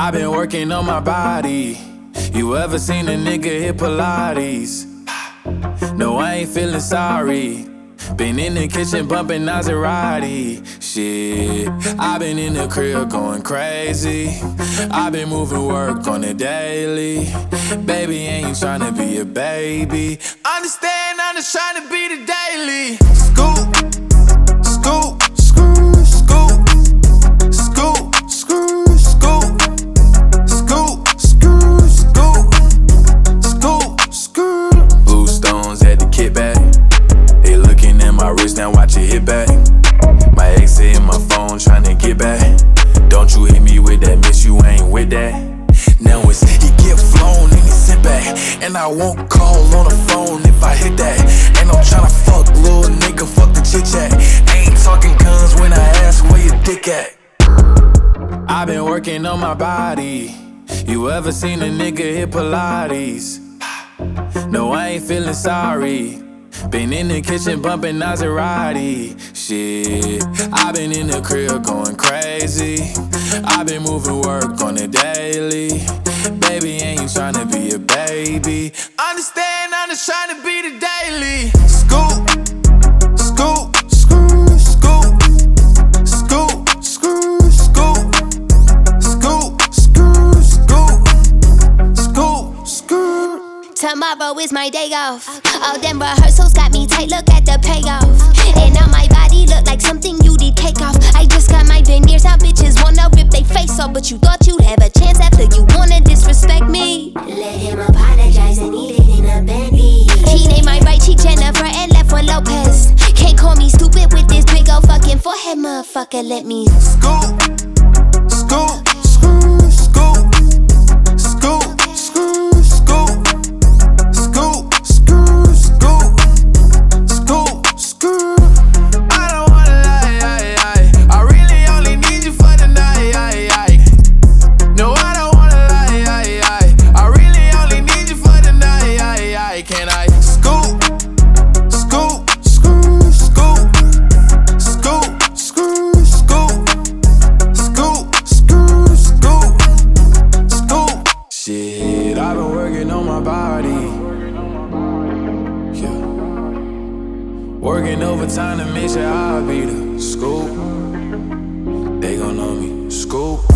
I've been working on my body. You ever seen a nigga hit Pilates? No, I ain't feeling sorry. Been in the kitchen bumping Maserati. Shit, I've been in the crib going crazy. I've been moving work on the daily. Baby, ain't tryna be a baby. Understand, I'm just tryna be the daily. Scoop, scoop, screw, scoop, scoop, screw, scoop, scoop, screw, scoop, scoop, screw. Blue stones at the kickback. They looking at my wrist, now watch it hit back. My ex hit my phone, tryna get back. Don't you hit me with that, miss, you ain't with that. Now it's he get flown and he sit back. And I won't call on the phone if I hit that. And I'm tryna fuck, little nigga, fuck the chit chat. Ain't talking guns when I ask where your dick at. I've been working on my body. You ever seen a nigga hit Pilates? No, I ain't feeling sorry. Been in the kitchen bumping Maserati. Shit, I've been in the crib going crazy. I've been moving work on the daily. Baby, ain't tryna be a baby. Understand, I'm just tryna be the daily. Scoop, scoop, screw, scoop, scoop, screw, scoop, scoop, screw, scoop, scoop, screw. Tomorrow is my day off. All them rehearsals got me tight, look at the payoff. And now my body look like something you did take off. I just got my veneers out, bitches wanna rip they face off. But you thought you'd have a chance after you wanna disrespect me. Let him apologize and eat it in a Bentley. He named my right cheek Jennifer and left one Lopez. Can't call me stupid with this big ol' fucking forehead, motherfucker, let me Scoop, scoop, screw, scoop, scoop, screw, scoop, scoop, screw, scoop, scoop, screw. I don't wanna lie, I really only need you for the night. No, I don't wanna lie, I really only need you for the night. Can I scoop, scoop, screw, scoop, scoop, screw, scoop, scoop, screw, scoop, scoop. Shit, I've been working on my body. Yeah. Working overtime to make sure I'll be the scoop. They gon' know me, scoop.